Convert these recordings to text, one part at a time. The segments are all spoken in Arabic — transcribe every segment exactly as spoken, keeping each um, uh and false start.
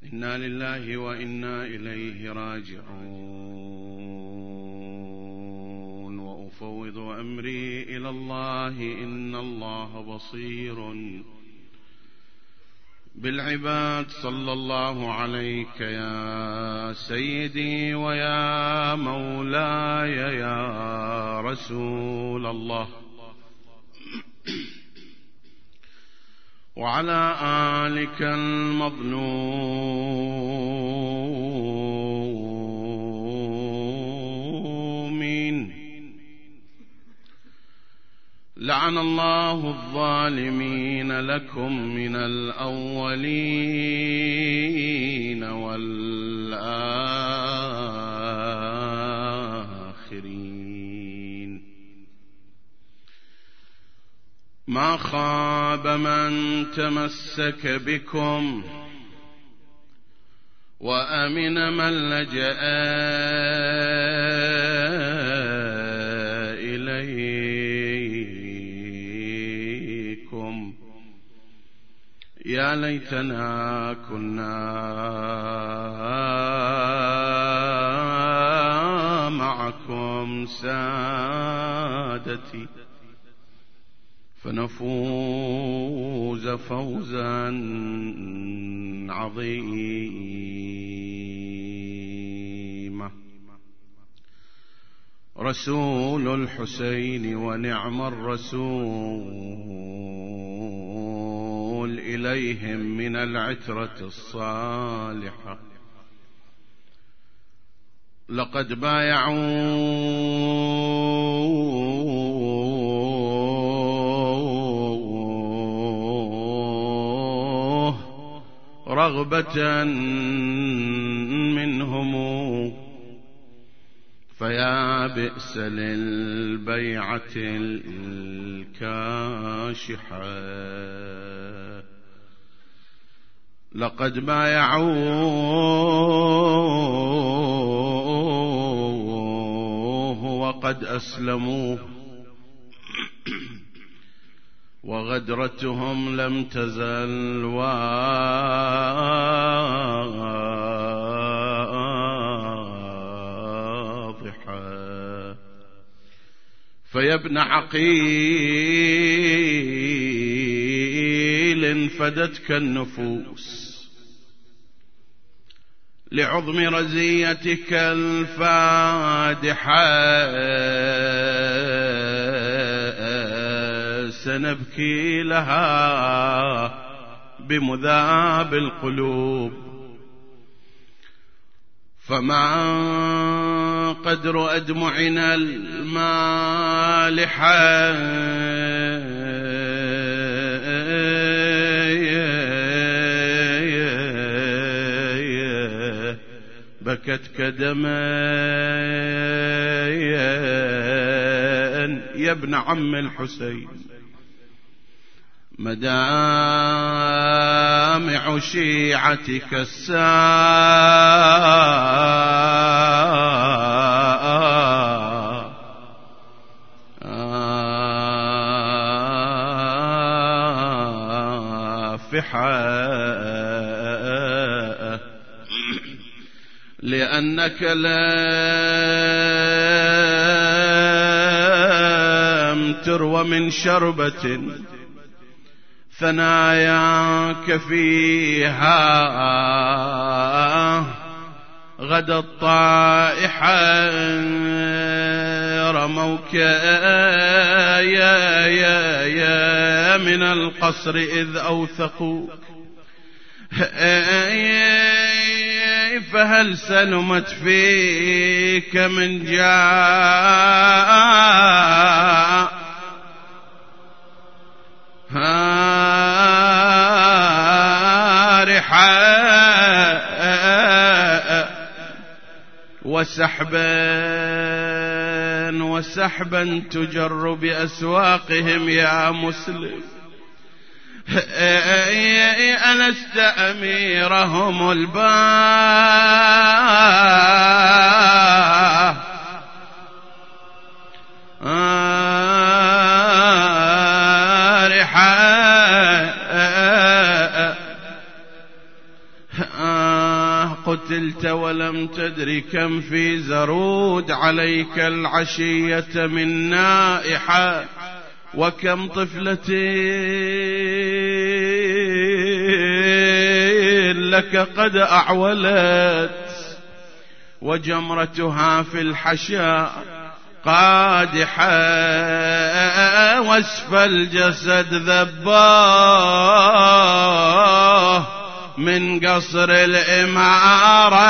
إنا لله وإنا إليه راجعون وأفوض أمري إلى الله إن الله بصير بالعباد. صلى الله عليك يا سيدي ويا مولاي يا رسول الله، وعلى آلك المظلومين. لعن الله الظالمين لكم من الأولين والآخرين. ما خاب من تمسك بكم وأمن من لجأ إليكم. يا ليتنا كنا معكم سادتي فنفوز فوزا عظيما. رسول الحسين ونعم الرسول إليهم من العترة الصالحة. لقد بايعوا رغبة منهم، فيا بئس للبيعة الكاشحة. لقد بايعوه وقد أسلموه، وغدرتهم لم تزل واضحة. فيا ابن عقيل فدتك النفوس لعظم رزيتك الفادحة، سنبكي لها بمذاب القلوب. فما قدر أدمعنا المالحة بكت كدما يا ابن عم الحسين. مدامع شيعتك السافحة لأنك لم تروى من شربة ثناياك فيها غدا الطائحة. رموك يا يا يا من القصر إذ أوثقوك، فهل سلمت فيك من جاء هارحا وسحبا وسحبا تجر بأسواقهم يا مسلم. ألست أميرهم الباه آرحا قتلت ولم تدر كم في زرود عليك العشية من نائحة وكم طفلة لك قد أعولت وجمرتها في الحشا قادحة واسف الجسد ذباه من قصر الإمارة.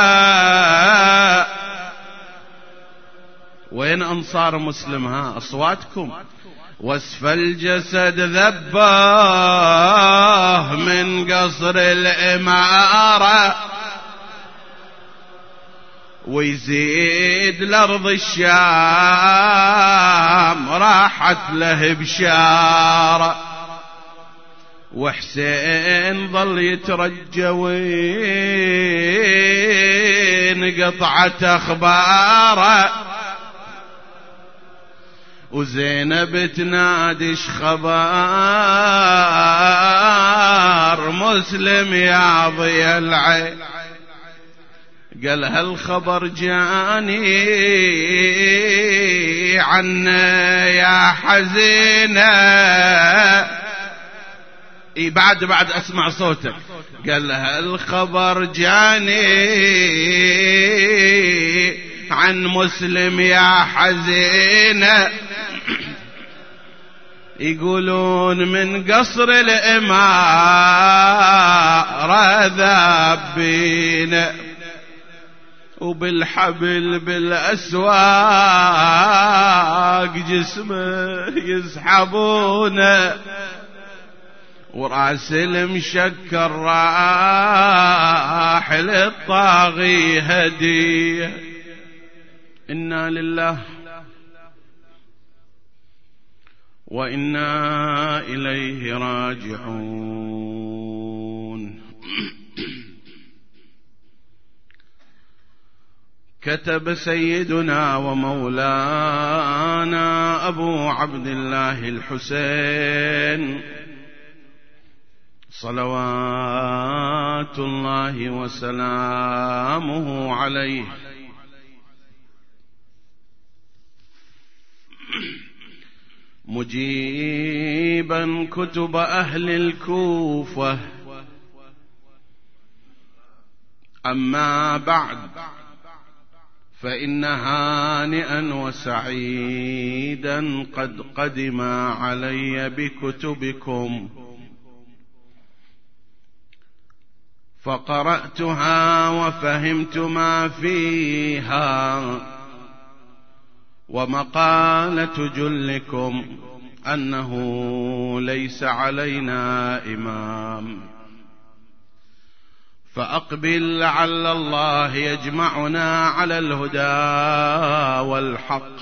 وين أنصار مسلم؟ ها أصواتكم. واسف الجسد ذباه من قصر الإمارة ويزيد لأرض الشام راحت له بشارة وحسين ظل يترجى وين قطعت أخباره وزينب تنادش خبر مسلم يا ضي العين. قال هالخبر جاني عنا يا حزينة. اي بعد بعد اسمع صوتك. قال هالخبر جاني عن مسلم يا حزينة يقولون من قصر الإمارة ذابين وبالحبل بالأسواق جسمه يسحبونه وراس المشكر راح للطاغي هديه. إنا لله وإنا إليه راجعون. كتب سيدنا ومولانا أبو عبد الله الحسين صلوات الله وسلامه عليه مجيبا كتب أهل الكوفة. أما بعد فإن هانئا وسعيدا قد قدم علي بكتبكم فقرأتها وفهمت ما فيها. ومقالة جلكم أنه ليس علينا إمام فأقبل لعل الله يجمعنا على الهدى والحق.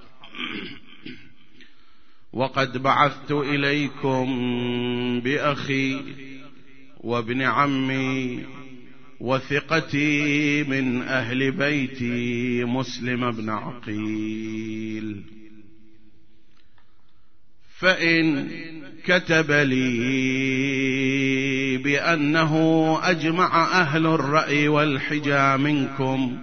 وقد بعثت إليكم بأخي وابن عمي وثقتي من أهل بيتي مسلم بن عقيل، فإن كتب لي بأنه أجمع أهل الرأي والحجى منكم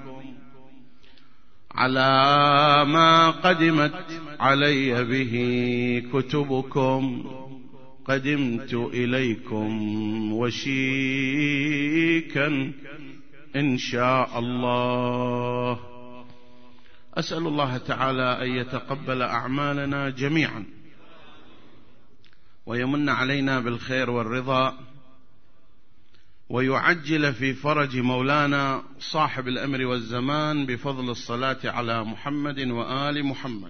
على ما قدمت علي به كتبكم قدمت إليكم وشيكا إن شاء الله. أسأل الله تعالى أن يتقبل أعمالنا جميعا ويمن علينا بالخير والرضا ويعجل في فرج مولانا صاحب الأمر والزمان بفضل الصلاة على محمد وآل محمد.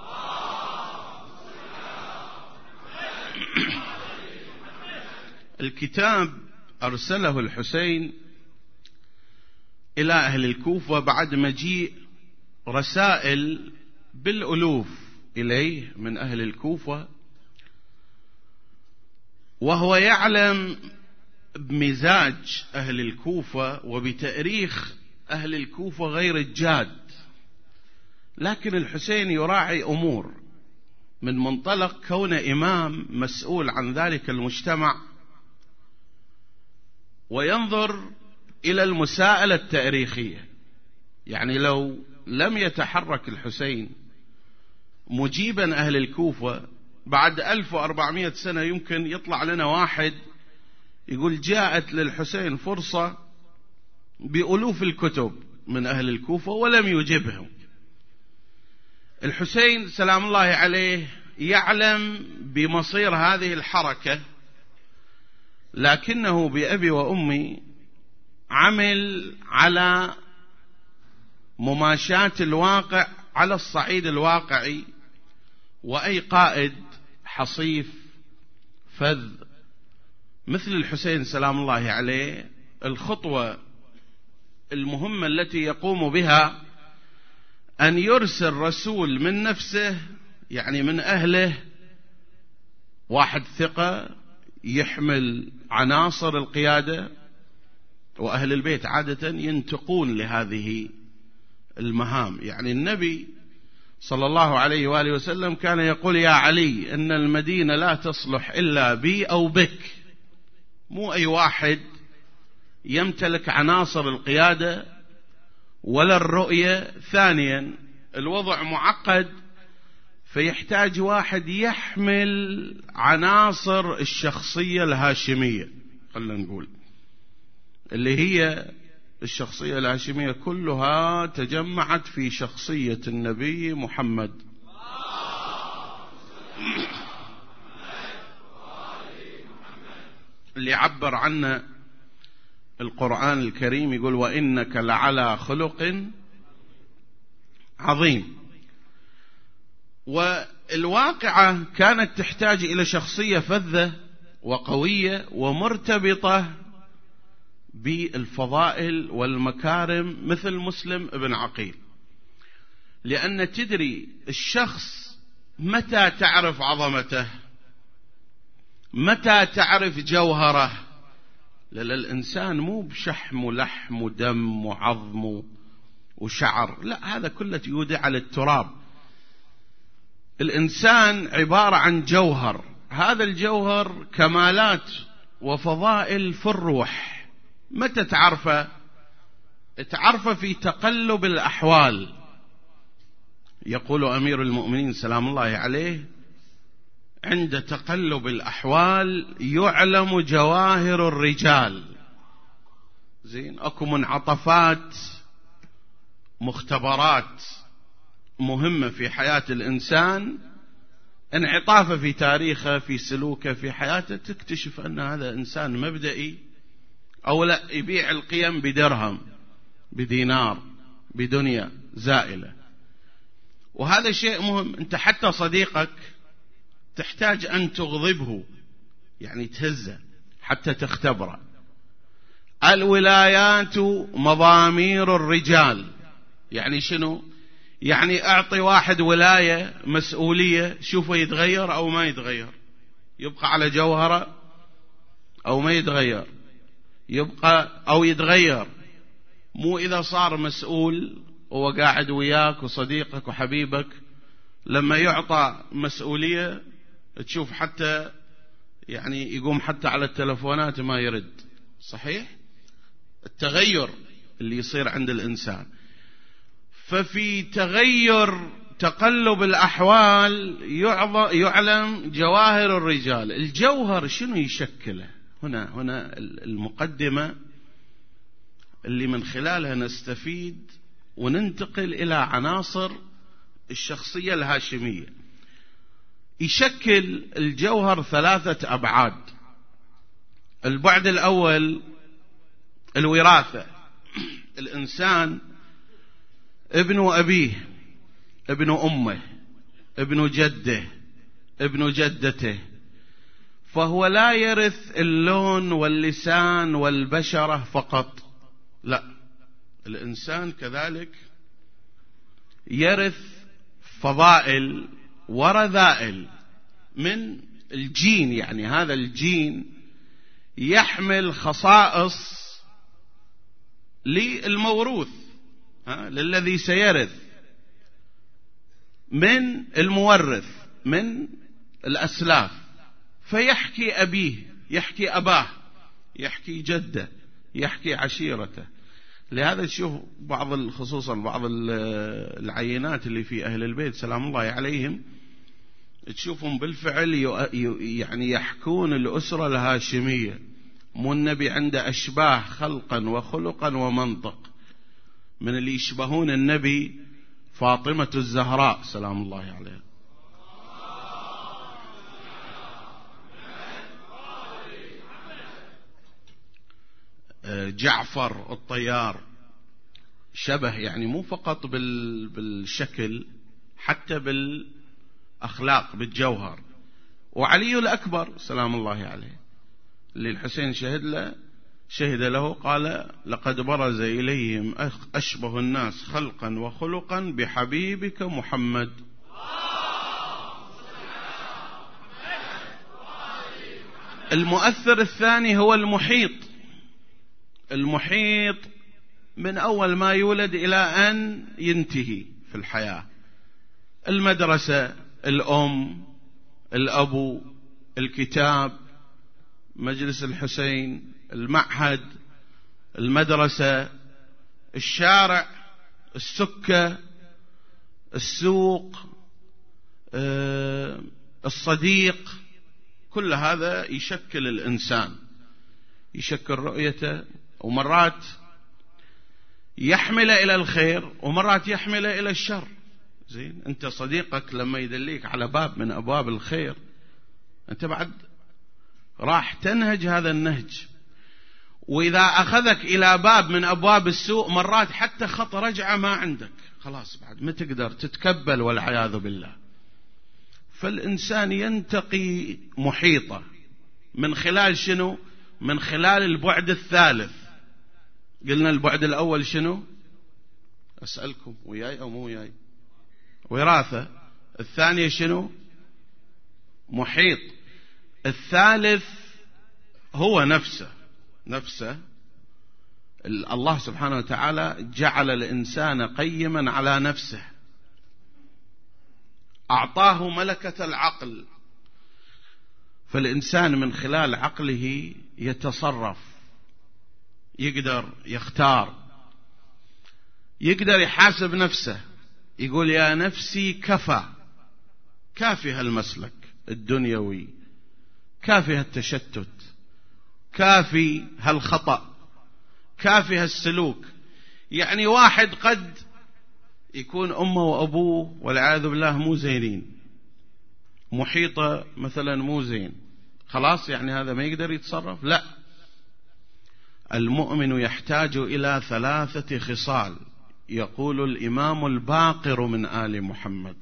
الكتاب أرسله الحسين إلى أهل الكوفة بعد مجيء رسائل بالألوف إليه من أهل الكوفة، وهو يعلم بمزاج أهل الكوفة وبتاريخ أهل الكوفة غير الجاد، لكن الحسين يراعي أمور من منطلق كونه إمام مسؤول عن ذلك المجتمع، وينظر إلى المساءلة التاريخية. يعني لو لم يتحرك الحسين مجيبا أهل الكوفة بعد ألف وأربعمائة سنة، يمكن يطلع لنا واحد يقول جاءت للحسين فرصة بألوف الكتب من أهل الكوفة ولم يجبهم. الحسين سلام الله عليه يعلم بمصير هذه الحركة، لكنه بأبي وأمي عمل على مماشاة الواقع على الصعيد الواقعي. وأي قائد حصيف فذ مثل الحسين سلام الله عليه، الخطوة المهمة التي يقوم بها أن يرسل رسول من نفسه، يعني من أهله، واحد ثقة يحمل عناصر القيادة، وأهل البيت عادة ينتقون لهذه المهام. يعني النبي صلى الله عليه وآله وسلم كان يقول يا علي إن المدينة لا تصلح إلا بي أو بك. مو أي واحد يمتلك عناصر القيادة ولا الرؤية. ثانيا الوضع معقد، فيحتاج واحد يحمل عناصر الشخصية الهاشمية، خلنا نقول اللي هي الشخصية الهاشمية كلها تجمعت في شخصية النبي محمد. اللي عبر عنه القرآن الكريم يقول وإنك لعلى خلق عظيم. والواقعة كانت تحتاج إلى شخصية فذة وقوية ومرتبطة بالفضائل والمكارم مثل مسلم ابن عقيل. لأن تدري الشخص متى تعرف عظمته، متى تعرف جوهره. لأن الإنسان مو بشحم ولحم ودم وعظم وشعر، لا، هذا كله يودع على التراب. الإنسان عبارة عن جوهر، هذا الجوهر كمالات وفضائل في الروح. متى تعرفه؟ تعرفه في تقلب الأحوال. يقول أمير المؤمنين سلام الله عليه عند تقلب الأحوال يعلم جواهر الرجال. زين، أكو منعطفات مختبرات مهمة في حياة الإنسان، انعطافه في تاريخه في سلوكه في حياته، تكتشف أن هذا إنسان مبدئي، أو لا يبيع القيم بدرهم بدينار بدنيا زائلة. وهذا شيء مهم. أنت حتى صديقك تحتاج أن تغضبه، يعني تهزه حتى تختبره. الولايات مضامير الرجال. يعني شنو؟ يعني أعطي واحد ولاية مسؤولية، شوفه يتغير أو ما يتغير، يبقى على جوهره أو ما يتغير، يبقى أو يتغير. مو إذا صار مسؤول وهو قاعد وياك وصديقك وحبيبك، لما يعطى مسؤولية تشوف حتى يعني يقوم حتى على التلفونات ما يرد. صحيح؟ التغير اللي يصير عند الإنسان. ففي تغير تقلب الأحوال يعلم جواهر الرجال. الجوهر شنو يشكله؟ هنا هنا المقدمة اللي من خلالها نستفيد وننتقل إلى عناصر الشخصية الهاشمية. يشكل الجوهر ثلاثة أبعاد. البعد الأول الوراثة. الإنسان ابن أبيه، ابن أمه، ابن جده، ابن جدته، فهو لا يرث اللون واللسان والبشرة فقط، لا، الإنسان كذلك يرث فضائل ورذائل من الجين. يعني هذا الجين يحمل خصائص للموروث، ها، للذي سيرث من المورث من الأسلاف. فيحكي أبيه، يحكي أباه، يحكي جده، يحكي عشيرته. لهذا تشوف بعض خصوصا بعض العينات اللي في أهل البيت سلام الله عليهم، تشوفهم بالفعل يعني يحكون الأسرة الهاشمية. مو النبي عنده أشباه خلقا وخلقا ومنطق. من اللي يشبهون النبي فاطمة الزهراء سلام الله عليها. جعفر الطيار شبه، يعني مو فقط بالشكل، حتى بالأخلاق بالجوهر. وعلي الأكبر سلام الله عليه اللي الحسين شهد له شهد له قال: لقد برز إليهم أشبه الناس خلقا وخلقا بحبيبك محمد. المؤثر الثاني هو المحيط. المحيط من أول ما يولد إلى أن ينتهي في الحياة. المدرسة، الأم، الأبو، الكتاب، مجلس الحسين، المعهد، المدرسة، الشارع، السكة، السوق، الصديق، كل هذا يشكل الإنسان، يشكل رؤيته. ومرات يحمل إلى الخير ومرات يحمل إلى الشر. زين، أنت صديقك لما يدليك على باب من أبواب الخير أنت بعد راح تنهج هذا النهج. وإذا أخذك إلى باب من أبواب السوء مرات حتى خط رجعة ما عندك، خلاص بعد ما تقدر تتكبل والعياذ بالله. فالإنسان ينتقي محيطه من خلال شنو؟ من خلال البعد الثالث. قلنا البعد الأول شنو؟ أسألكم وياي أو مو وياي؟ وراثة. الثانية شنو؟ محيط. الثالث هو نفسه. نفسه الله سبحانه وتعالى جعل الإنسان قيما على نفسه، أعطاه ملكة العقل. فالإنسان من خلال عقله يتصرف، يقدر يختار، يقدر يحاسب نفسه، يقول: يا نفسي كفى، كافي هالمسلك الدنيوي، كافي هالتشتت، كافي هالخطأ، كافي هالسلوك. يعني واحد قد يكون أمه وأبوه والعياذ بالله مو زينين، محيطه مثلا مو زين، خلاص يعني هذا ما يقدر يتصرف. لا، المؤمن يحتاج إلى ثلاثة خصال، يقول الإمام الباقر من آل محمد: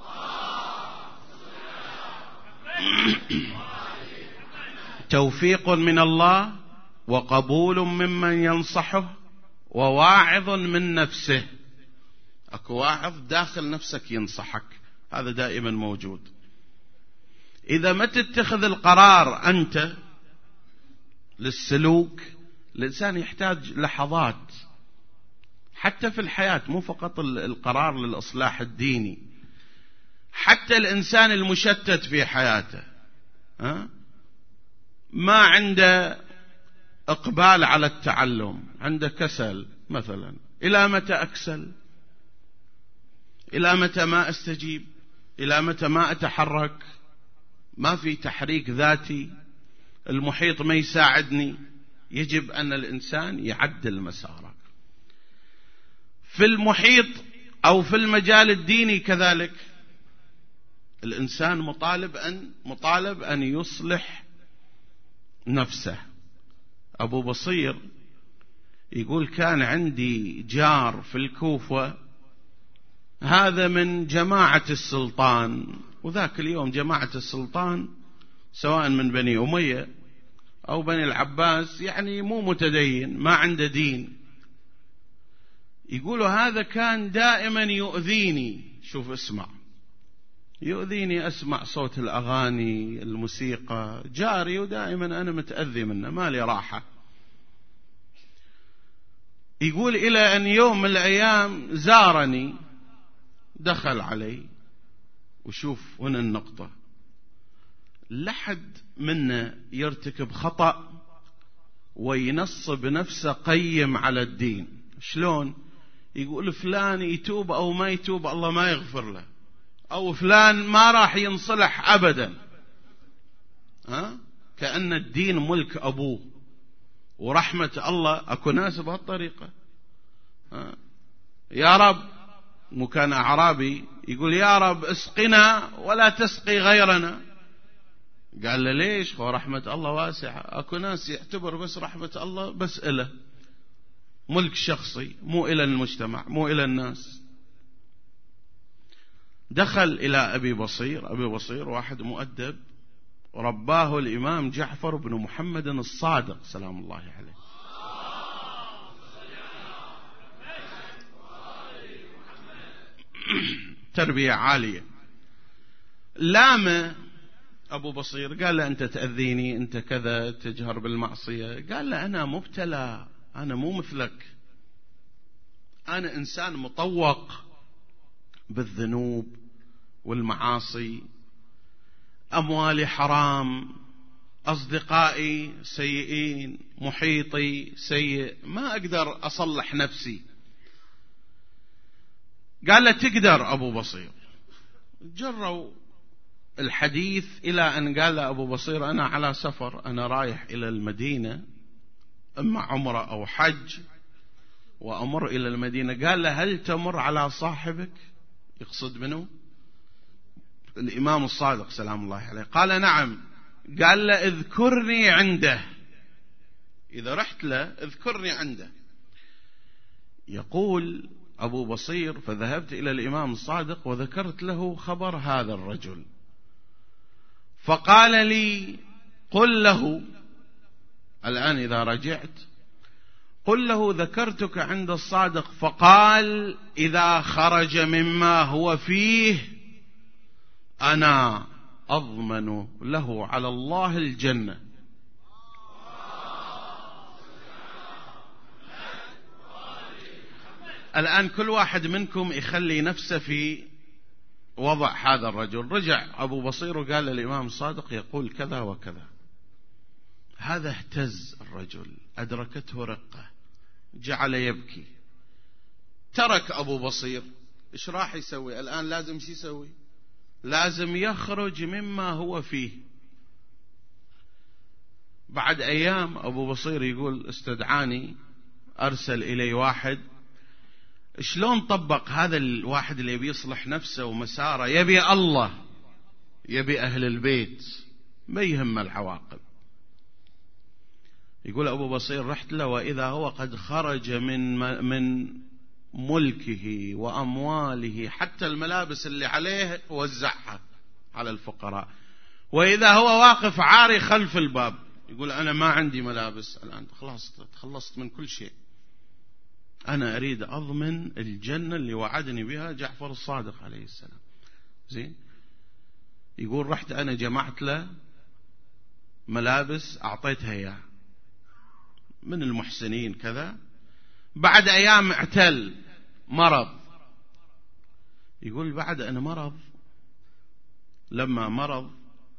توفيق من الله، وقبول ممن ينصحه، وواعظ من نفسه. أكو واعظ داخل نفسك ينصحك، هذا دائما موجود. إذا ما تتخذ القرار أنت للسلوك، الإنسان يحتاج لحظات حتى في الحياة، مو فقط القرار للإصلاح الديني، حتى الإنسان المشتت في حياته، ها؟ ما عنده إقبال على التعلم، عنده كسل مثلا. إلى متى أكسل؟ إلى متى ما أستجيب؟ إلى متى ما أتحرك؟ ما في تحريك ذاتي، المحيط ما يساعدني. يجب أن الإنسان يعدل مساره. في المحيط أو في المجال الديني كذلك الإنسان مطالب أن مطالب أن يصلح نفسه. أبو بصير يقول: كان عندي جار في الكوفة، هذا من جماعة السلطان، وذاك اليوم جماعة السلطان سواء من بني أمية أو بني العباس يعني مو متدين، ما عنده دين. يقولوا هذا كان دائما يؤذيني. شوف اسمع، يؤذيني أسمع صوت الأغاني الموسيقى، جاري ودائما أنا متأذي منه، ما لي راحة. يقول إلى أن يوم من الأيام زارني، دخل علي. وشوف هنا النقطة، لحد منا يرتكب خطأ وينصب نفسه قيم على الدين. شلون؟ يقول فلان يتوب أو ما يتوب الله ما يغفر له، أو فلان ما راح ينصلح أبدا، ها؟ كأن الدين ملك أبوه ورحمة الله. أكو ناس بهالطريقة، ها؟ يا رب، مو كان أعرابي يقول يا رب اسقنا ولا تسقي غيرنا. قال له ليش؟ هو رحمة الله واسعة. أكو ناس يعتبر بس رحمة الله بس إله، ملك شخصي، مو إلى المجتمع، مو إلى الناس. دخل إلى أبي بصير. أبي بصير واحد مؤدب، رباه الإمام جعفر بن محمد الصادق سلام الله عليه. تربية عالية. لام أبو بصير، قال له أنت تأذيني، أنت كذا، تجهر بالمعصية. قال له أنا مبتلى، أنا مو مثلك، أنا إنسان مطوق بالذنوب والمعاصي، أموالي حرام، أصدقائي سيئين، محيطي سيء، ما أقدر أصلح نفسي. قال له تقدر أبو بصير. جروا الحديث إلى أن قال له أبو بصير أنا على سفر، أنا رايح إلى المدينة، إما عمرة أو حج، وأمر إلى المدينة. قال له هل تمر على صاحبك؟ يقصد منه الإمام الصادق سلام الله عليه. قال نعم. قال له اذكرني عنده، إذا رحت له اذكرني عنده. يقول أبو بصير فذهبت إلى الإمام الصادق وذكرت له خبر هذا الرجل، فقال لي قل له الآن إذا رجعت قل له ذكرتك عند الصادق، فقال إذا خرج مما هو فيه أنا أضمن له على الله الجنة. الآن كل واحد منكم يخلي نفسه في وضع هذا الرجل. رجع أبو بصير وقال للإمام الصادق يقول كذا وكذا. هذا اهتز الرجل، أدركته رقة، جعل يبكي. ترك أبو بصير. إيش راح يسوي الآن؟ لازم شي يسوي؟ لازم يخرج مما هو فيه. بعد أيام أبو بصير يقول استدعاني، أرسل إلي واحد. شلون طبق هذا الواحد اللي يبي يصلح نفسه ومساره، يبي الله، يبي أهل البيت، ما يهم العواقب. يقول أبو بصير رحت له وإذا هو قد خرج من من ملكه وأمواله، حتى الملابس اللي عليه وزعها على الفقراء، وإذا هو واقف عاري خلف الباب يقول أنا ما عندي ملابس الآن، خلاص تخلصت من كل شيء، أنا أريد أضمن الجنة اللي وعدني بها جعفر الصادق عليه السلام. زين. يقول رحت أنا جمعت له ملابس أعطيتها إياه من المحسنين كذا. بعد أيام اعتل مرض. يقول بعد أن مرض، لما مرض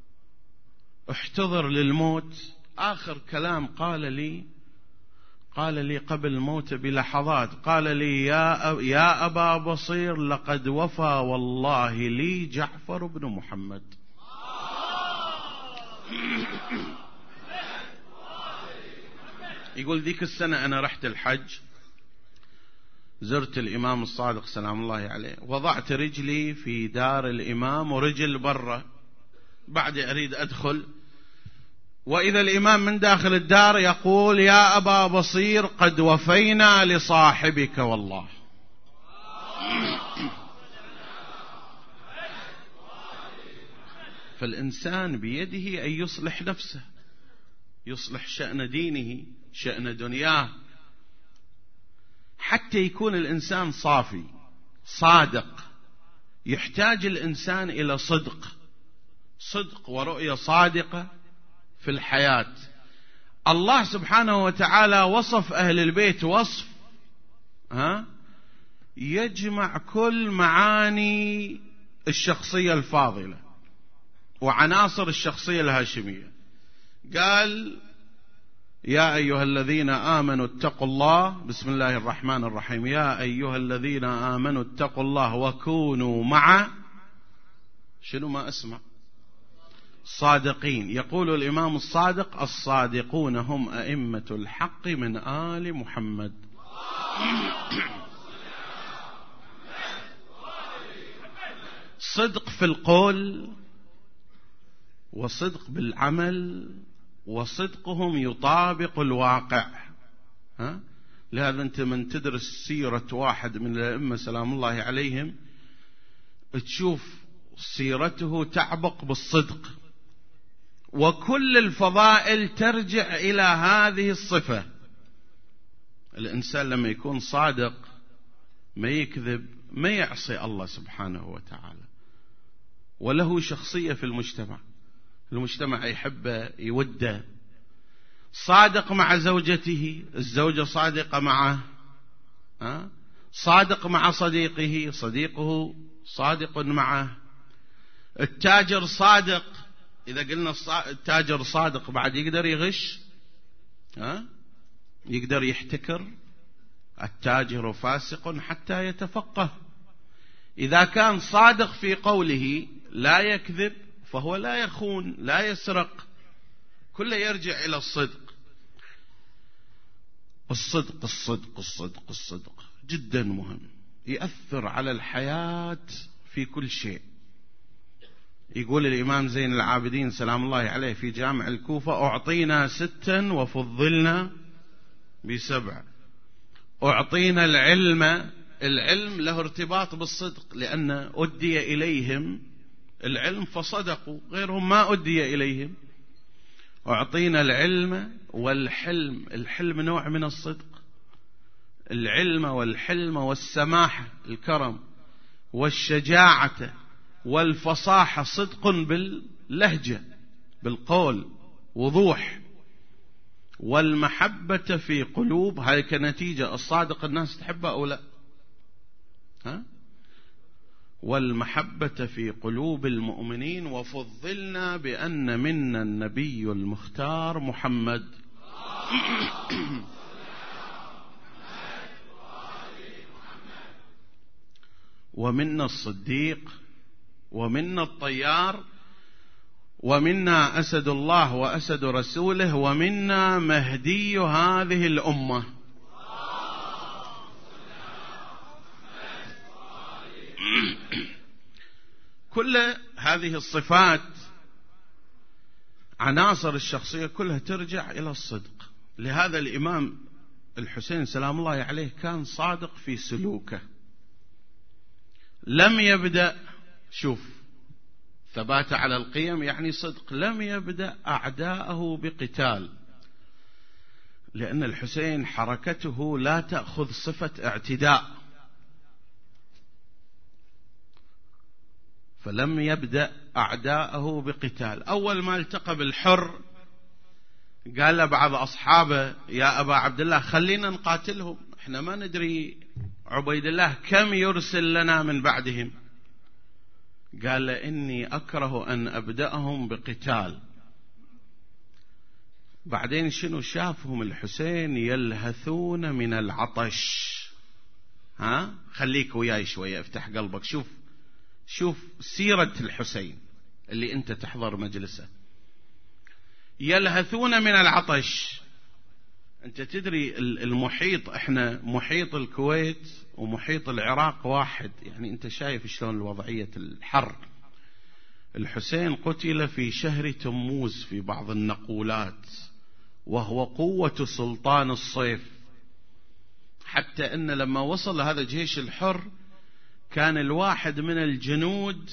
احتضر للموت، آخر كلام قال لي قال لي قبل الموت بلحظات، قال لي يا أب يا أبا بصير لقد وفى والله لي جعفر بن محمد. يقول ذيك السنة أنا رحت الحج، زرت الإمام الصادق سلام الله عليه، وضعت رجلي في دار الإمام ورجل برا، بعد أريد أدخل، وإذا الإمام من داخل الدار يقول يا أبا بصير قد وفينا لصاحبك والله. فالإنسان بيده أن يصلح نفسه، يصلح شأن دينه، شأن دنياه، حتى يكون الإنسان صافي صادق. يحتاج الإنسان إلى صدق، صدق ورؤية صادقة في الحياة. الله سبحانه وتعالى وصف أهل البيت وصف ها يجمع كل معاني الشخصية يا أيها الذين آمنوا اتقوا الله، بسم الله الرحمن الرحيم، يا أيها الذين آمنوا اتقوا الله وكونوا مع شنو ما أسمع صادقين. يقول الإمام الصادق: الصادقون هم أئمة الحق من آل محمد. صدق في القول وصدق بالعمل، وصدقهم يطابق الواقع. ها؟ لهذا أنت من تدرس سيرة واحد من الأئمة سلام الله عليهم تشوف سيرته تعبق بالصدق، وكل الفضائل ترجع إلى هذه الصفة. الإنسان لما يكون صادق ما يكذب، ما يعصي الله سبحانه وتعالى، وله شخصية في المجتمع، المجتمع يحبه يوده. صادق مع زوجته، الزوجة صادقة معه، أه؟ صادق مع صديقه، صديقه صادق معه. التاجر صادق، إذا قلنا التاجر صادق بعد يقدر يغش؟ أه؟ يقدر يحتكر؟ التاجر فاسق حتى يتفقه. إذا كان صادق في قوله لا يكذب فهو لا يخون لا يسرق، كله يرجع إلى الصدق. الصدق الصدق الصدق الصدق جدا مهم، يأثر على الحياة في كل شيء. يقول الإمام زين العابدين سلام الله عليه في جامع الكوفة: أعطينا ستا وفضلنا بسبع. أعطينا العلم، العلم له ارتباط بالصدق، لأن أدي إليهم العلم فصدقوا، غيرهم ما أدي إليهم. أعطينا العلم والحلم، الحلم نوع من الصدق. العلم والحلم والسماحة الكرم، والشجاعة والفصاحة صدق باللهجة بالقول وضوح، والمحبة في قلوب. هاي كنتيجة الصادق الناس تحبه أو لا؟ ها؟ والمحبة في قلوب المؤمنين، وفضلنا بأن منا النبي المختار محمد. ومنا الصديق، ومنا الطيار، ومنا أسد الله وأسد رسوله، ومنا مهدي هذه الأمة. كل هذه الصفات عناصر الشخصية كلها ترجع إلى الصدق. لهذا الإمام الحسين سلام الله عليه كان صادق في سلوكه، لم يبدأ، شوف ثبات على القيم يعني صدق، لم يبدأ أعداءه بقتال، لأن الحسين حركته لا تأخذ صفة اعتداء، فلم يبدأ أعداءه بقتال. أول ما التقى بالحر قال له بعض أصحابه: يا أبا عبد الله خلينا نقاتلهم، احنا ما ندري عبيد الله كم يرسل لنا من بعدهم. قال له: إني أكره أن أبدأهم بقتال. بعدين شنو شافهم الحسين يلهثون من العطش. ها خليك وياي شوية، افتح قلبك، شوف شوف سيرة الحسين اللي انت تحضر مجلسه. يلهثون من العطش. انت تدري المحيط، احنا محيط الكويت ومحيط العراق واحد، يعني انت شايف شلون الوضعية الحر. الحسين قتل في شهر تموز في بعض النقولات، وهو قوة سلطان الصيف، حتى ان لما وصل هذا الجيش الحر كان الواحد من الجنود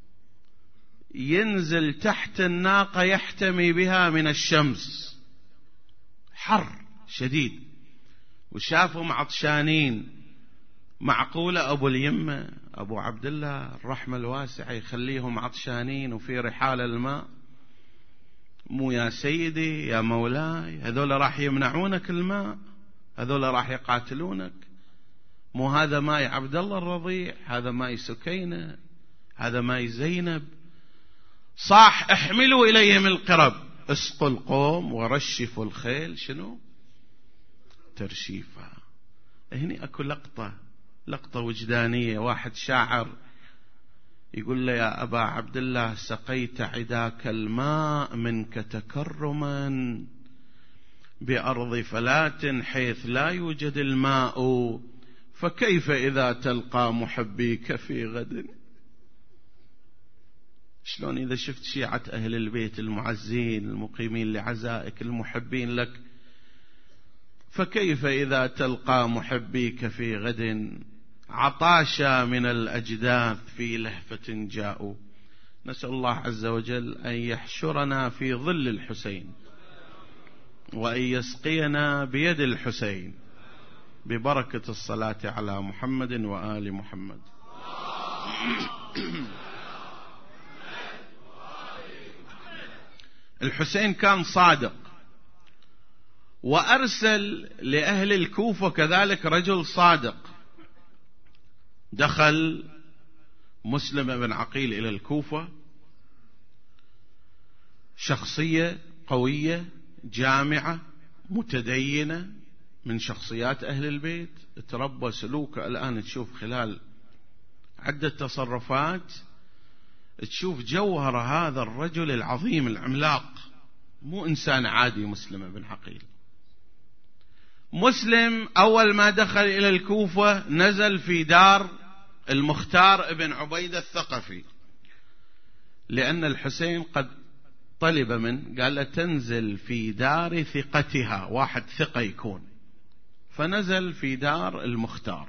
ينزل تحت الناقة يحتمي بها من الشمس، حر شديد، وشافهم عطشانين. معقولة أبو اليمة أبو عبد الله الرحمة الواسعة يخليهم عطشانين وفي رحال الماء؟ مو يا سيدي يا مولاي، هذول راح يمنعونك الماء، هذول راح يقاتلونك. مو هذا ماي عبد الله الرضيع، هذا ماي سكينة، هذا ماي زينب. صاح احملوا إليهم القرب، اسقوا القوم ورشفوا الخيل شنو ترشيفا. هني اكو لقطة لقطة وجدانية. واحد شاعر يقول له يا أبا عبد الله سقيت عداك الماء منك تكرما بأرض فلاة حيث لا يوجد الماء، فكيف إذا تلقى محبيك في غد. شلون إذا شفت شيعة أهل البيت المعزين المقيمين لعزائك المحبين لك، فكيف إذا تلقى محبيك في غد، عطاشا من الأجداث في لهفة جاءوا. نسأل الله عز وجل أن يحشرنا في ظل الحسين، وأن يسقينا بيد الحسين، ببركة الصلاة على محمد وآل محمد. الحسين كان صادق، وأرسل لأهل الكوفة كذلك رجل صادق. دخل مسلم بن عقيل إلى الكوفة، شخصية قوية جامعة متدينة من شخصيات أهل البيت، تربى سلوكه. الآن تشوف خلال عدة تصرفات تشوف جوهر هذا الرجل العظيم العملاق، مو إنسان عادي. مسلم بن عقيل مسلم أول ما دخل إلى الكوفة نزل في دار المختار ابن عبيدة الثقفي، لأن الحسين قد طلب من قال له تنزل في دار ثقتها، واحد ثقة يكون. فنزل في دار المختار.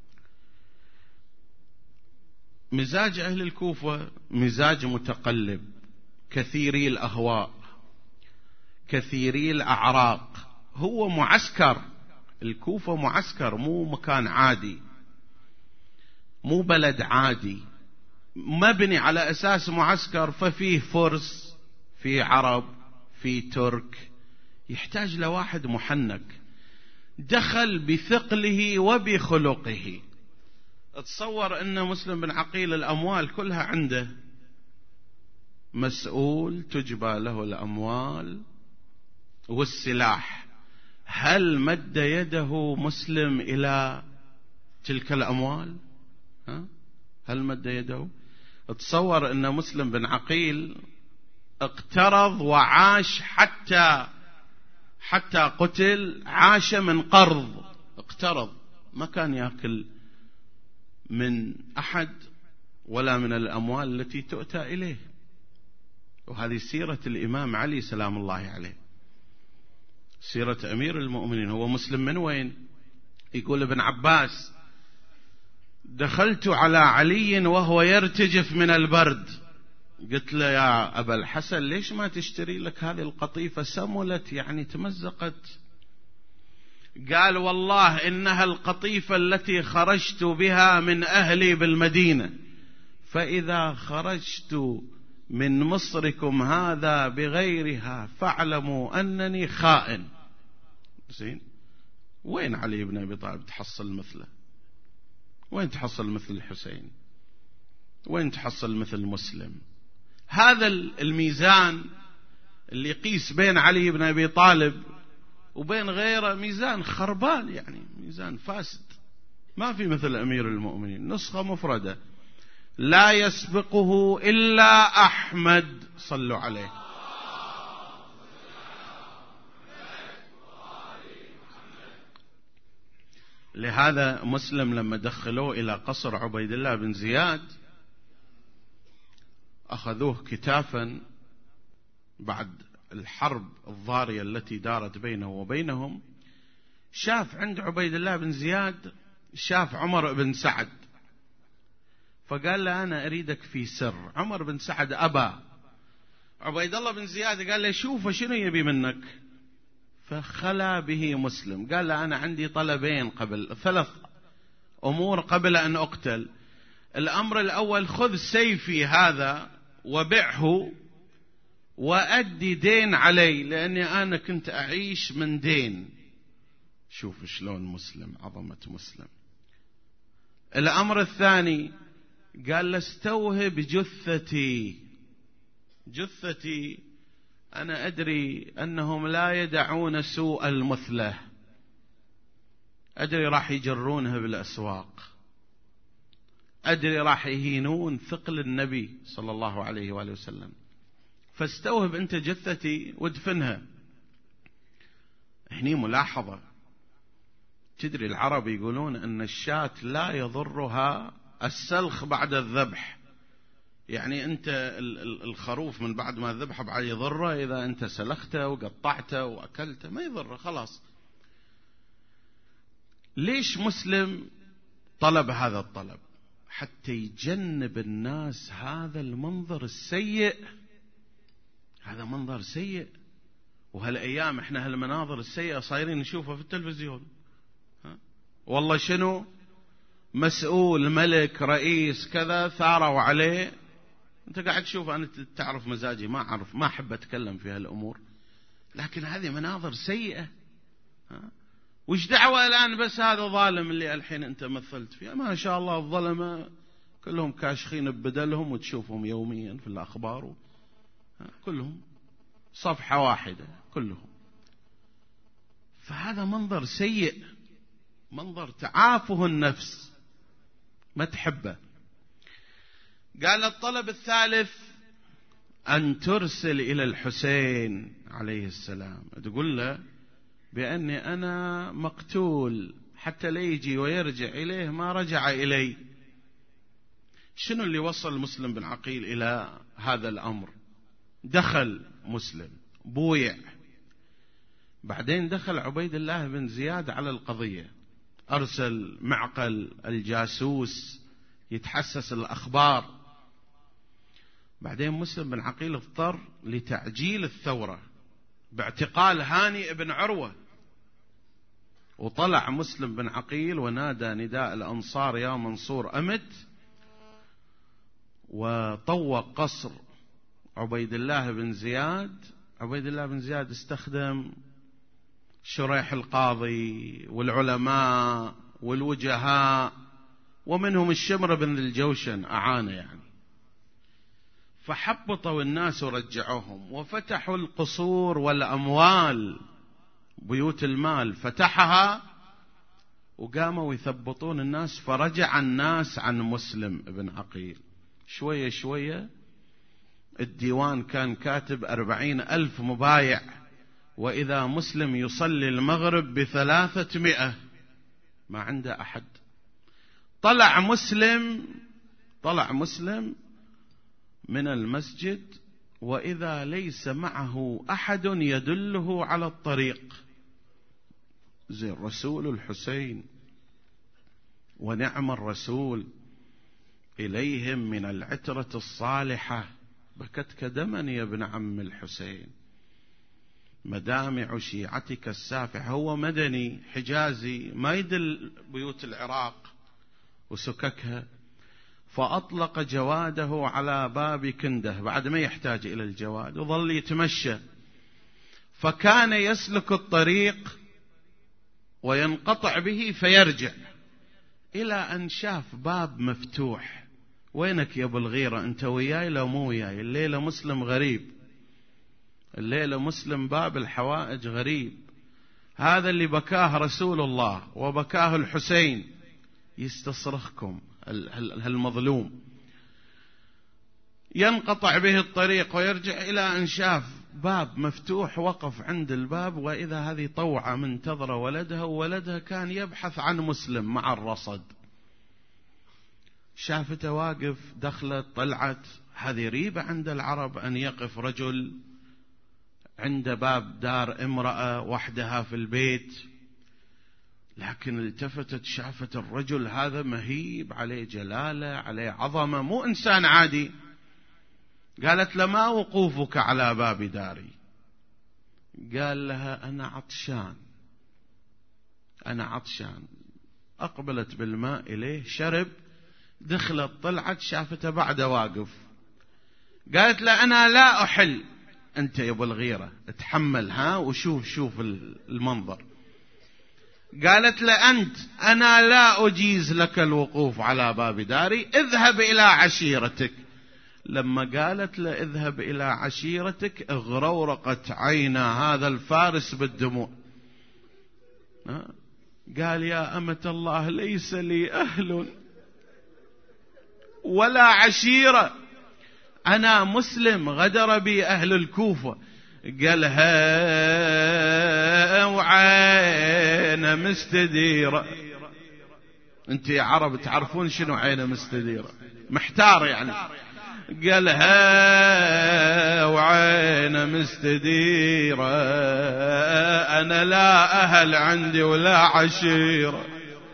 مزاج أهل الكوفة مزاج متقلب، كثيري الأهواء، كثيري الأعراق. هو معسكر، الكوفة معسكر، مو مكان عادي، مو بلد عادي، مبني على أساس معسكر. ففيه فرس، في عرب، في ترك، يحتاج لواحد محنك. دخل بثقله وبخلقه. اتصور أن مسلم بن عقيل الأموال كلها عنده، مسؤول تجبى له الأموال والسلاح. هل مد يده مسلم إلى تلك الأموال؟ ها؟ هل مد يده؟ اتصور أن مسلم بن عقيل اقترض وعاش حتى حتى قتل، عاش من قرض، اقترض، ما كان يأكل من أحد ولا من الأموال التي تؤتى إليه. وهذه سيرة الإمام علي سلام الله عليه، سيرة أمير المؤمنين. هو مسلم من وين؟ يقول ابن عباس دخلت على علي وهو يرتجف من البرد، قلت له يا أبا الحسن ليش ما تشتري لك هذه القطيفة، سملت يعني تمزقت. قال والله إنها القطيفة التي خرجت بها من أهلي بالمدينة، فإذا خرجت من مصركم هذا بغيرها فاعلموا أنني خائن. زين، وين علي بن أبي طالب تحصل مثله؟ وين تحصل مثل الحسين؟ وين تحصل مثل مسلم؟ هذا الميزان اللي يقيس بين علي بن أبي طالب وبين غيره ميزان خربان، يعني ميزان فاسد. ما في مثل أمير المؤمنين، نسخة مفردة، لا يسبقه إلا أحمد، صلوا عليه. لهذا مسلم لما دخلوه إلى قصر عبيد الله بن زياد أخذوه كتافا بعد الحرب الضارية التي دارت بينه وبينهم. شاف عند عبيد الله بن زياد، شاف عمر بن سعد، فقال له أنا أريدك في سر. عمر بن سعد أبى. عبيد الله بن زياد قال له شوف شنو يبي منك. فخلا به مسلم، قال له أنا عندي طلبين، قبل ثلاث أمور قبل أن أقتل. الأمر الأول خذ سيفي هذا وبعه وأدي دين علي، لأني أنا كنت أعيش من دين. شوف شلون مسلم، عظمة مسلم. الأمر الثاني قال له استوهب جثتي، جثتي أنا أدري أنهم لا يدعون سوء المثلة، أدري راح يجرونها بالأسواق، أدري راح يهينون ثقل النبي صلى الله عليه وآله وسلم، فاستوهب أنت جثتي وادفنها. هني ملاحظة، تدري العرب يقولون أن الشاة لا يضرها السلخ بعد الذبح، يعني أنت الخروف من بعد ما ذبحه بعد يضره إذا أنت سلخته وقطعته وأكلته، ما يضره خلاص. ليش مسلم طلب هذا الطلب؟ حتى يجنب الناس هذا المنظر السيء. هذا منظر سيء، وهالأيام احنا هالمناظر السيئة صايرين نشوفها في التلفزيون. ها؟ والله شنو مسؤول ملك رئيس كذا ثاروا عليه، انت قاعد تشوف. انا تعرف مزاجي، ما اعرف، ما احب اتكلم في هالامور، لكن هذه مناظر سيئة. ها؟ وش دعوة الآن بس هذا ظالم اللي الحين أنت مثلت فيه؟ ما شاء الله الظلمة كلهم كاشخين ببدلهم وتشوفهم يوميا في الأخبار، كلهم صفحة واحدة كلهم. فهذا منظر سيء، منظر تعافه النفس، ما تحبه. قال الطلب الثالث أن ترسل إلى الحسين عليه السلام، تقول له بأني أنا مقتول، حتى لا يجي ويرجع إليه ما رجع إلي. شنو اللي وصل مسلم بن عقيل إلى هذا الأمر؟ دخل مسلم بويع، بعدين دخل عبيد الله بن زياد على القضية، أرسل معقل الجاسوس يتحسس الأخبار. بعدين مسلم بن عقيل اضطر لتعجيل الثورة باعتقال هاني بن عروة، وطلع مسلم بن عقيل ونادى نداء الأنصار يا منصور أمت، وطوق قصر عبيد الله بن زياد. عبيد الله بن زياد استخدم شريح القاضي والعلماء والوجهاء، ومنهم الشمر بن الجوشن أعانة يعني، فحبطوا الناس ورجعوهم، وفتحوا القصور والأموال، بيوت المال فتحها، وقاموا يثبطون الناس، فرجع الناس عن مسلم بن عقيل شوية شوية. الديوان كان كاتب أربعين ألف مبايع، وإذا مسلم يصلي المغرب بثلاثة مئة، ما عنده أحد. طلع مسلم طلع مسلم من المسجد، وإذا ليس معه أحد يدله على الطريق، زي الرسول الحسين، ونعم الرسول إليهم من العترة الصالحة، بكتك دما يا ابن عم الحسين، مدامع شيعتك السافح. هو مدني حجازي، ما يدل بيوت العراق وسككها، فأطلق جواده على باب كنده بعد ما يحتاج إلى الجواد، وظل يتمشى، فكان يسلك الطريق وينقطع به فيرجع، إلى أن شاف باب مفتوح. وينك يا أبو الغيرة، أنت وياي لو مو وياي؟ الليلة مسلم غريب، الليلة مسلم باب الحوائج غريب. هذا اللي بكاه رسول الله وبكاه الحسين، يستصرخكم هالمظلوم. ينقطع به الطريق ويرجع، إلى أن شاف باب مفتوح، وقف عند الباب، وإذا هذه طوعة منتظرة ولدها، وولدها كان يبحث عن مسلم مع الرصد. شافته واقف، دخلت طلعت. هذه ريبة عند العرب أن يقف رجل عند باب دار امرأة وحدها في البيت، لكن التفتت شافت الرجل هذا مهيب، عليه جلالة، عليه عظمة، مو إنسان عادي. قالت لما وقوفك على باب داري؟ قال لها أنا عطشان، أنا عطشان. أقبلت بالماء إليه، شرب، دخلت طلعت، شافته بعد واقف. قالت له أنا لا أحل. أنت يا أبو الغيرة اتحمل، ها، وشوف شوف المنظر. قالت له أنت، أنا لا أجيز لك الوقوف على باب داري، اذهب إلى عشيرتك. لما قالت له اذهب إلى عشيرتك اغرورقت عين هذا الفارس بالدموع. قال يا أمة الله ليس لي أهل ولا عشيرة، أنا مسلم غدر بي أهل الكوفة. قالها وعين مستديرة. انت يا عرب تعرفون شنو عين مستديرة؟ محتار يعني. قالها وعين مستديرة أنا لا أهل عندي ولا عشيرة،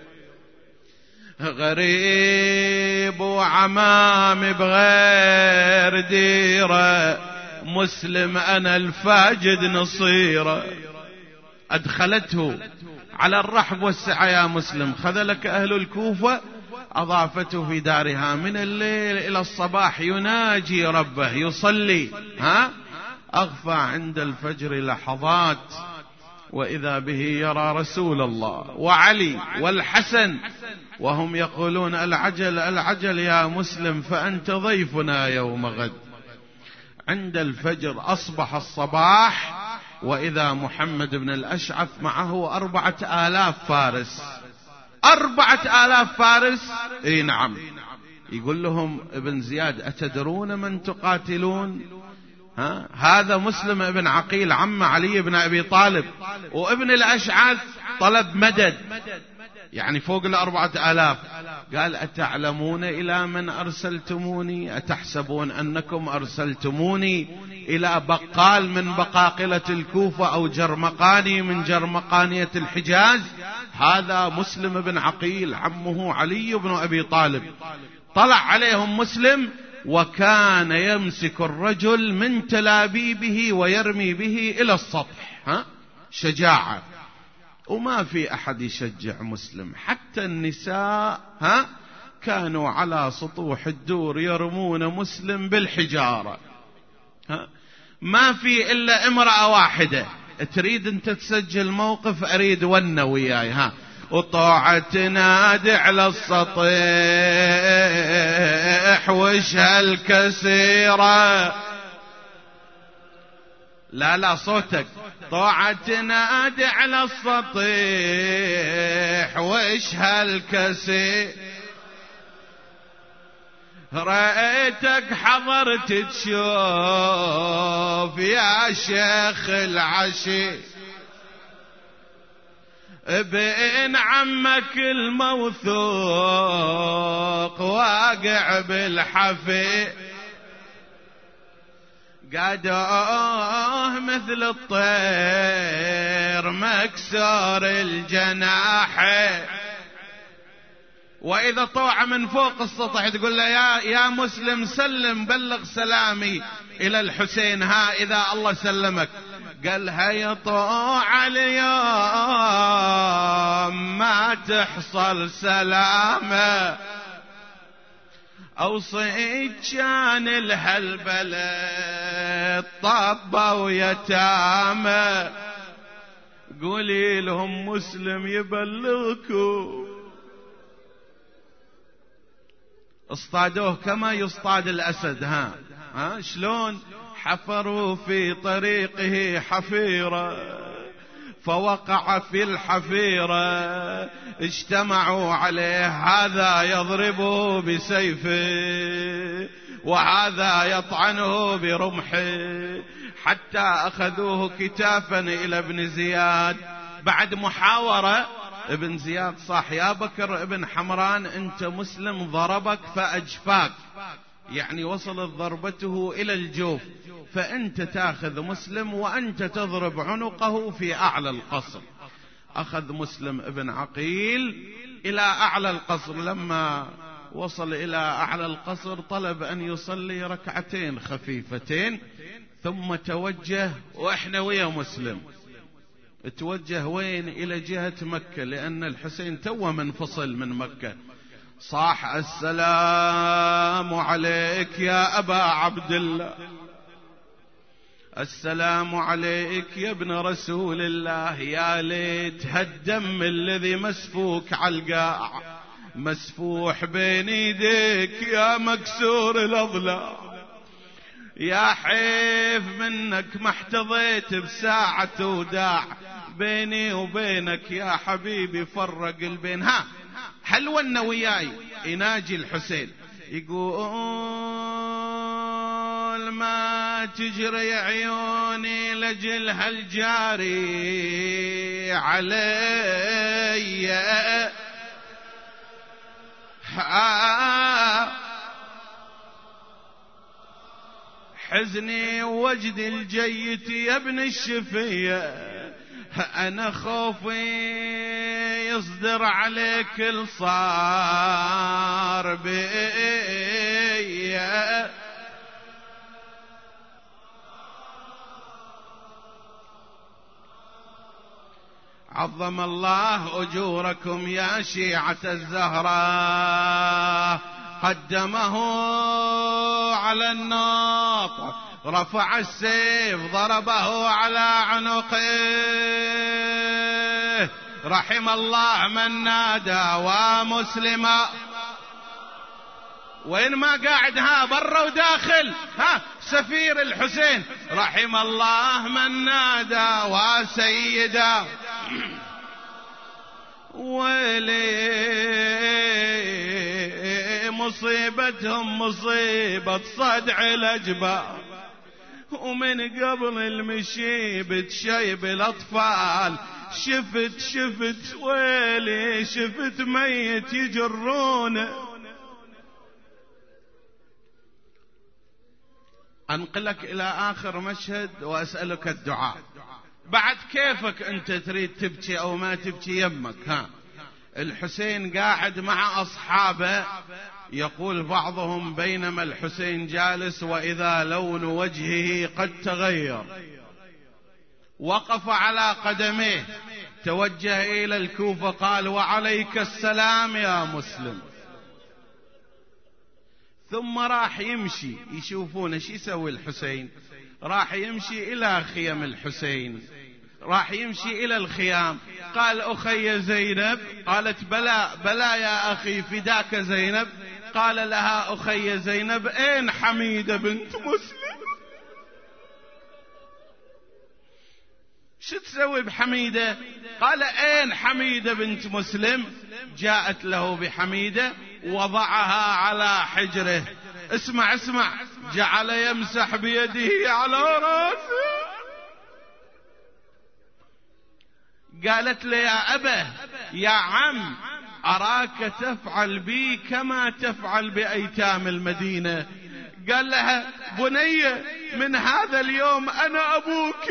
غريب وعمامي بغير ديرة، مسلم أنا الفاجد نصيرة. أدخلته على الرحب والسعة يا مسلم، خذلك أهل الكوفة، أضافته في دارها من الليل إلى الصباح يناجي ربه يصلي. ها أغفى عند الفجر لحظات وإذا به يرى رسول الله وعلي والحسن وهم يقولون العجل العجل يا مسلم فأنت ضيفنا يوم غد. عند الفجر أصبح الصباح وإذا محمد بن الأشعث معه أربعة آلاف فارس. أربعة آلاف فارس. اي نعم. يقول لهم ابن زياد أتدرون من تقاتلون؟ ها؟ هذا مسلم ابن عقيل عم علي بن أبي طالب، وابن الأشعث طلب مدد يعني فوق الأربعة آلاف. قال أتعلمون إلى من أرسلتموني؟ أتحسبون أنكم أرسلتموني إلى بقال من بقاقلة الكوفة أو جرمقاني من جرمقانية الحجاز؟ هذا مسلم بن عقيل عمه علي بن أبي طالب. طلع عليهم مسلم وكان يمسك الرجل من تلابيبه ويرمي به إلى السطح. ها؟ شجاعة. وما في أحد يشجع مسلم، حتى النساء ها كانوا على سطوح الدور يرمون مسلم بالحجارة. ها؟ ما في إلا امرأة واحدة تريد أنت تسجل موقف أريد ون وياي. ها وطاعة تنادي على السطيح وش هالكسيرة. لا لا صوتك. طاعة تنادي على السطيح وش هالكسير، رأيتك حضرت تشوف يا شيخ العشي بين عمك الموثوق واقع بالحفي، قادوه مثل الطير مكسور الجناح. وإذا طوع من فوق السطح تقول له يا, يا مسلم سلم بلغ سلامي إلى الحسين، ها إذا الله سلمك. قال هيا طوع اليوم ما تحصل سلامه، أوصيك كان الهلبلة طبة ويتامى، قولي لهم مسلم يبلغكم. اصطادوه كما يصطاد الأسد. ها ها شلون؟ حفروا في طريقه حفيرة فوقع في الحفيرة، اجتمعوا عليه هذا يضربه بسيفه وهذا يطعنه برمحه، حتى أخذوه كتافا إلى ابن زياد. بعد محاورة ابن زياد صاح يا بكر ابن حمران أنت مسلم ضربك فأجفاك، يعني وصلت ضربته إلى الجوف، فأنت تأخذ مسلم وأنت تضرب عنقه في أعلى القصر. أخذ مسلم ابن عقيل إلى أعلى القصر. لما وصل إلى أعلى القصر طلب أن يصلي ركعتين خفيفتين ثم توجه، وإحنا ويا مسلم توجه وين؟ إلى جهة مكة، لأن الحسين تو منفصل من مكة. صاح السلام عليك يا أبا عبد الله، السلام عليك يا ابن رسول الله، يا ليت هالدم الذي مسفوك على القاع مسفوح بين يديك يا مكسور الأضلاع. يا حيف منك ما احتضيت بساعة وداع، بيني وبينك يا حبيبي فرق البين. ها حلونا وياي يناجي الحسين يقول ما تجري عيوني لجل هالجاري علي، حزني ووجد الجيت يا ابن الشفية، أنا خوفي يصدر عليك الصار بي. عظم الله أجوركم يا شيعة الزهراء، قدمه على الناط رفع السيف ضربه على عنقه، رحم الله من نادى ومسلما. وين ما قاعد ها برا وداخل ها سفير الحسين، رحم الله من نادى وسيدا. ويلي مصيبتهم مصيبة صدع الأجبار، ومن قبل المشيب تشيب الأطفال، شفت شفت ويلي شفت ميت يجرونه. أنقلك إلى آخر مشهد وأسألك الدعاء. بعد كيفك أنت تريد تبكي أو ما تبكي يمك. ها الحسين قاعد مع أصحابه، يقول بعضهم بينما الحسين جالس وإذا لون وجهه قد تغير، وقف على قدميه، توجه إلى الكوفة قال وعليك السلام يا مسلم، ثم راح يمشي. يشوفون ايش يسوي الحسين، راح يمشي إلى خيم الحسين، راح يمشي إلى الخيام. قال أخي زينب، قالت بلى بلى يا أخي فداك زينب. قال لها أخي زينب أين حميدة بنت مسلم؟ شو تسوي بحميدة؟ قال أين حميدة بنت مسلم؟ جاءت له بحميدة وضعها على حجره. اسمع اسمع، جعل يمسح بيده على رأسه. قالت له يا أبا يا عم أراك تفعل بي كما تفعل بأيتام المدينة. قال لها بنية من هذا اليوم أنا أبوك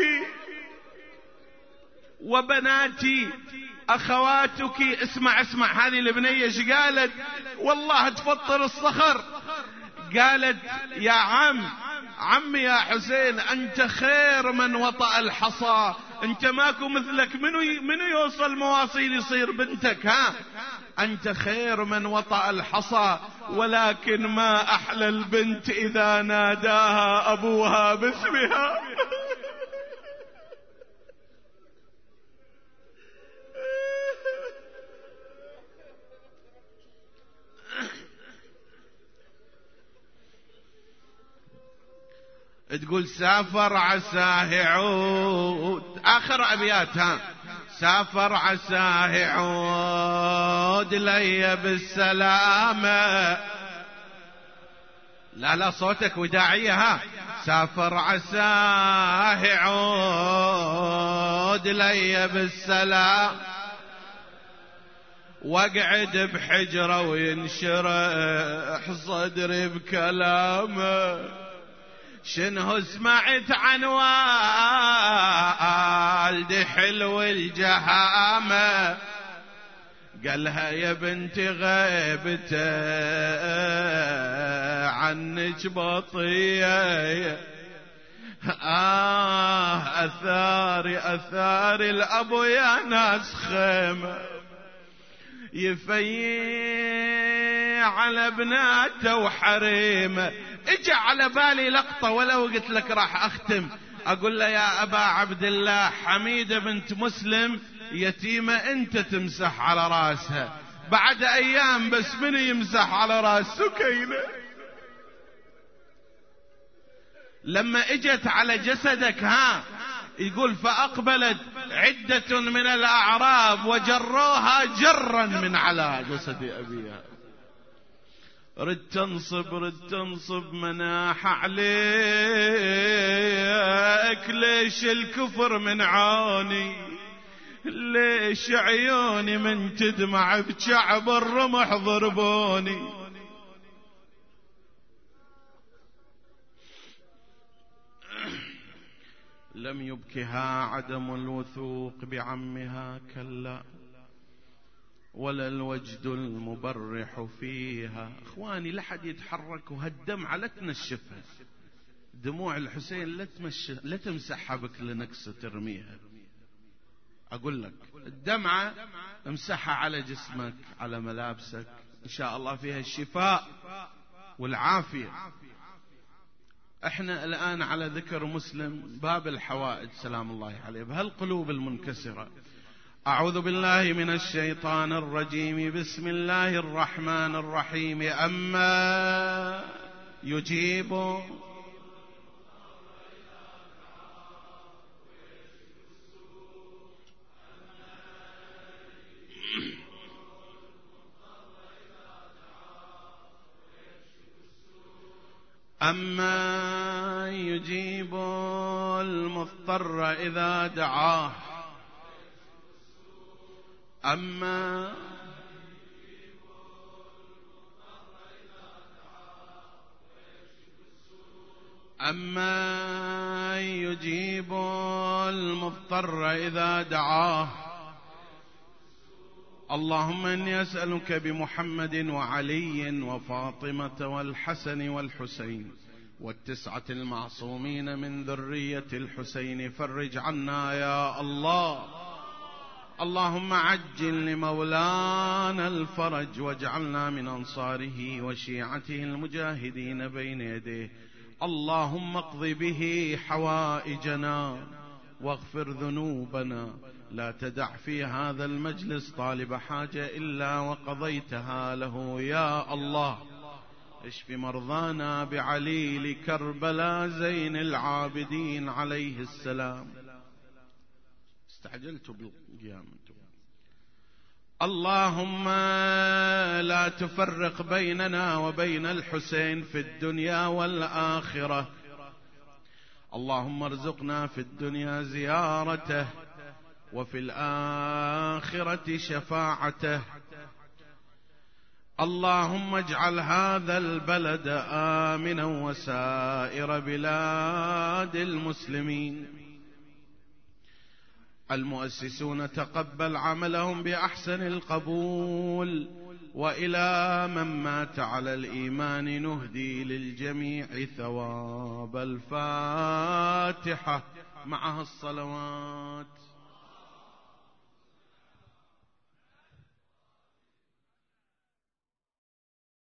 وبناتي أخواتك. اسمع اسمع هذه البنية ايش قالت؟ والله تفطر الصخر. قالت يا عم عمي يا حسين أنت خير من وطأ الحصى، أنت ماكو مثلك، منو منو يوصل مواصيل يصير بنتك؟ ها أنت خير من وطأ الحصى، ولكن ما أحلى البنت إذا ناداها أبوها باسمها. تقول سافر عساه يعود، آخر أبيات ها، سافر عساه يعود لي بالسلامة. لا لا صوتك وداعية. ها سافر عساه يعود لي بالسلام، واقعد بحجرة وينشرح صدري بكلامه. شنو سمعت عن والدي حلو الجهامة؟ قالها يا بنتي غيبته عنك بطيئة. آه أثاري أثاري الأبو يا ناس خيمة، يفيي على بناته وحريمه. اجى على بالي لقطة ولو قلت لك راح أختم، أقول له يا أبا عبد الله حميدة بنت مسلم يتيمة أنت تمسح على راسها، بعد أيام بس من يمسح على راس سكينة؟ لما اجت على جسدك ها، يقول فأقبلت عدة من الأعراب وجروها جرا من على جسد أبيها. رد تنصب رد تنصب مناح عليك، ليش الكفر من عوني، ليش عيوني من تدمع بشعب الرمح ضربوني. لم يبكها عدم الوثوق بعمها كلا، ولا الوجد المبرح فيها. اخواني لا حد يتحرك وهالدمعة لا تنشفها، دموع الحسين لا تمش لا تمسحها بكل نكسة ترميها. اقول لك الدمعة امسحها على جسمك، على ملابسك، ان شاء الله فيها الشفاء والعافية. احنا الان على ذكر مسلم باب الحوائج سلام الله عليه بهالقلوب المنكسرة. أعوذ بالله من الشيطان الرجيم. بسم الله الرحمن الرحيم. أما يجيب أما يجيب المضطر إذا دعاه. أما أما يجيب المضطر إذا دعاه. اللهم إني أسألك بمحمد وعلي وفاطمة والحسن والحسين والتسعة المعصومين من ذرية الحسين، فرج عنا يا الله. اللهم عجل لمولانا الفرج، واجعلنا من أنصاره وشيعته المجاهدين بين يديه. اللهم اقض به حوائجنا واغفر ذنوبنا، لا تدع في هذا المجلس طالب حاجة إلا وقضيتها له يا الله. اشف مرضانا بعليل كربلاء زين العابدين عليه السلام. استعجلت بالقيام. اللهم لا تفرق بيننا وبين الحسين في الدنيا والآخرة. اللهم ارزقنا في الدنيا زيارته وفي الآخرة شفاعته. اللهم اجعل هذا البلد آمنا وسائر بلاد المسلمين. المؤسسون تقبل عملهم بأحسن القبول، وإلى من مات على الإيمان نهدي للجميع ثواب الفاتحة معها الصلوات.